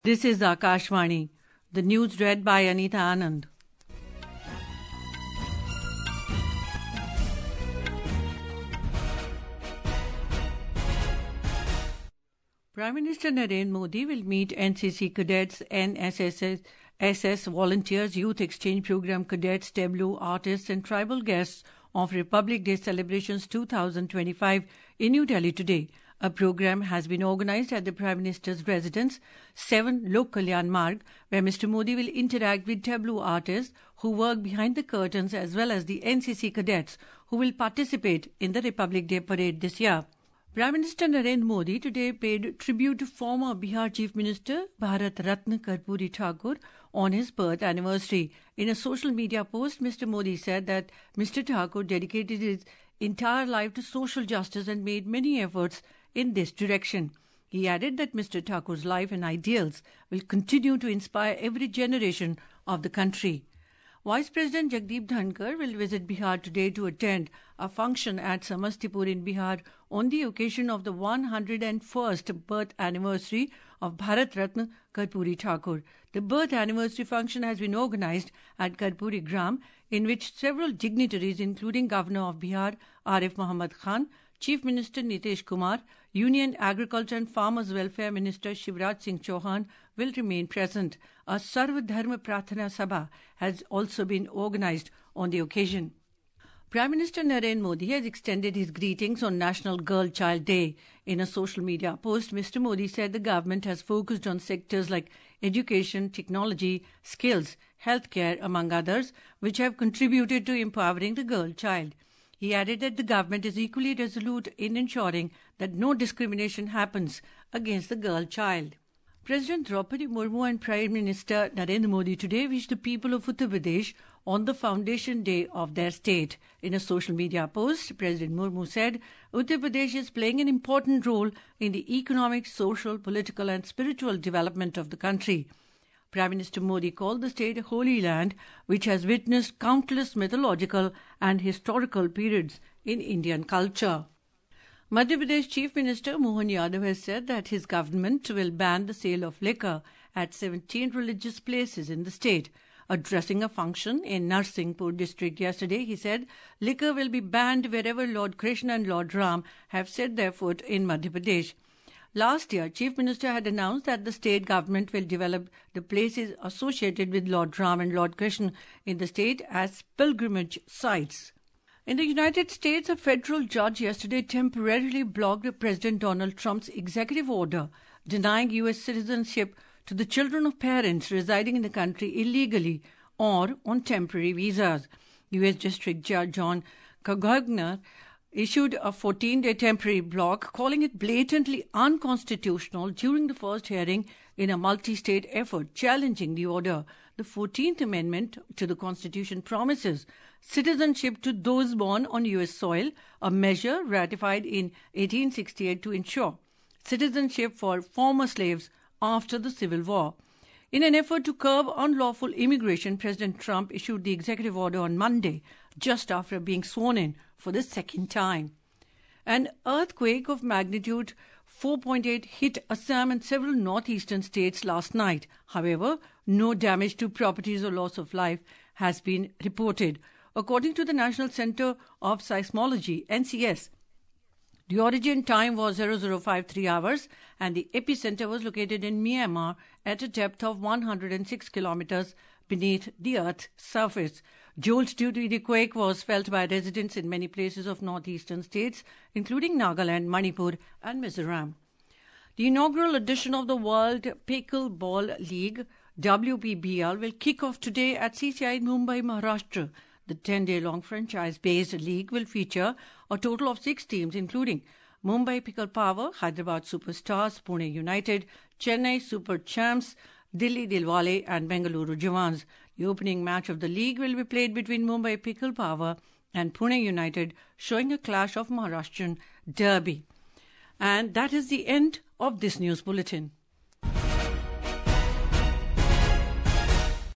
This is Akashvani. The news read by Anita Anand. Prime Minister Narendra Modi will meet NCC cadets, NSS volunteers, Youth Exchange Program cadets, tableau artists and tribal guests of Republic Day celebrations 2025 in New Delhi today. A program has been organized at the Prime Minister's residence, 7 Lok Kalyan Marg, where Mr. Modi will interact with tableau artists who work behind the curtains as well as the NCC cadets who will participate in the Republic Day parade this year. Prime Minister Narendra Modi today paid tribute to former Bihar Chief Minister Bharat Ratna Karpuri Thakur on his birth anniversary. In a social media post, Mr. Modi said that Mr. Thakur dedicated his entire life to social justice and made many efforts in this direction. He added that Mr. Thakur's life and ideals will continue to inspire every generation of the country. Vice President Jagdeep Dhankar will visit Bihar today to attend a function at Samastipur in Bihar on the occasion of the 101st birth anniversary of Bharat Ratna Karpuri Thakur. The birth anniversary function has been organized at Karpuri Gram, in which several dignitaries including Governor of Bihar Arif Muhammad Khan, Chief Minister Nitish Kumar, Union Agriculture and Farmers Welfare Minister Shivraj Singh Chauhan will remain present. A Sarv Dharma Prarthana Sabha has also been organized on the occasion. Prime Minister Narendra Modi has extended his greetings on National Girl Child Day. In a social media post, Mr. Modi said the government has focused on sectors like education, technology, skills, healthcare, among others, which have contributed to empowering the girl child. He added that the government is equally resolute in ensuring that no discrimination happens against the girl child. President Draupadi Murmu and Prime Minister Narendra Modi today wished the people of Uttar Pradesh on the foundation day of their state. In a social media post, President Murmu said, Uttar Pradesh is playing an important role in the economic, social, political and spiritual development of the country. Prime Minister Modi called the state a holy land which has witnessed countless mythological and historical periods in Indian culture. Madhya Pradesh Chief Minister Mohan Yadav has said that his government will ban the sale of liquor at 17 religious places in the state. Addressing a function in Narsinghpur district yesterday, he said liquor will be banned wherever Lord Krishna and Lord Ram have set their foot in Madhya Pradesh. Last year, Chief Minister had announced that the state government will develop the places associated with Lord Ram and Lord Krishna in the state as pilgrimage sites. In the United States, a federal judge yesterday temporarily blocked President Donald Trump's executive order denying U.S. citizenship to the children of parents residing in the country illegally or on temporary visas. U.S. District Judge John Kagagner issued a 14-day temporary block, calling it blatantly unconstitutional during the first hearing in a multi-state effort challenging the order. The 14th Amendment to the Constitution promises citizenship to those born on U.S. soil, a measure ratified in 1868 to ensure citizenship for former slaves after the Civil War. In an effort to curb unlawful immigration, President Trump issued the executive order on Monday, just after being sworn in for the second time. An earthquake of magnitude 4.8 hit Assam and several northeastern states last night. However, no damage to properties or loss of life has been reported. According to the National Center of Seismology, NCS, the origin time was 0053 hours and the epicenter was located in Myanmar at a depth of 106 kilometers beneath the Earth's surface. Jolts due to the quake was felt by residents in many places of northeastern states, including Nagaland, Manipur and Mizoram. The inaugural edition of the World Pickleball League, WPBL, will kick off today at CCI in Mumbai, Maharashtra. The 10-day-long franchise-based league will feature a total of 6 teams, including Mumbai Pickle Power, Hyderabad Superstars, Pune United, Chennai Super Champs, Delhi Dilwale and Bengaluru Jawans. The opening match of the league will be played between Mumbai Pickle Power and Pune United, showing a clash of Maharashtrian derby. And that is the end of this news bulletin.